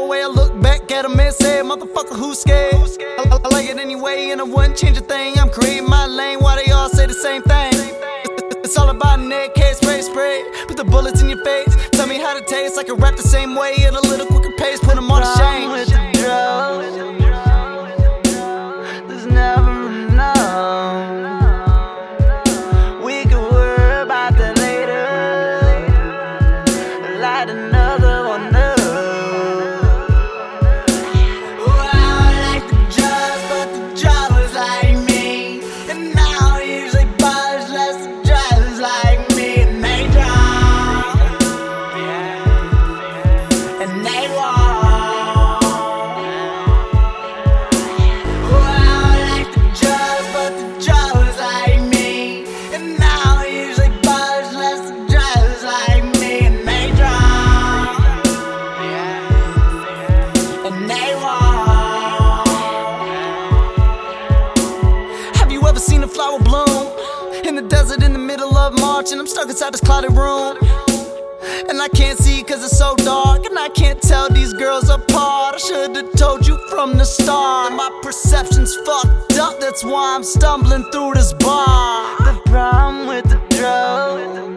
way I look back at him and say, motherfucker, who's scared? I like it anyway and I wouldn't change a thing. I'm creating my lane while they all say the same thing. It's all about neck, head, spray. Put the bullets in your face. Tell me how to taste. I can rap the same way at a little quicker pace. Put them on the shame. With the drugs, there's never enough. We can worry about that later. Light another one up. Well, I like the drugs, but the drugs like me. And now usually bars less the drugs like me. And they drunk, and they walk. Well, I like the drugs, but the drugs like me. And now usually bars less the drugs like me. And they drunk, and they walk. Have you ever seen a flower bloom in the desert in the middle of March? And I'm stuck inside this clouded room, and I can't see cause it's so dark, and I can't tell these girls apart. I should've told you from the start. My perception's fucked up, that's why I'm stumbling through this bar. The problem with the drugs,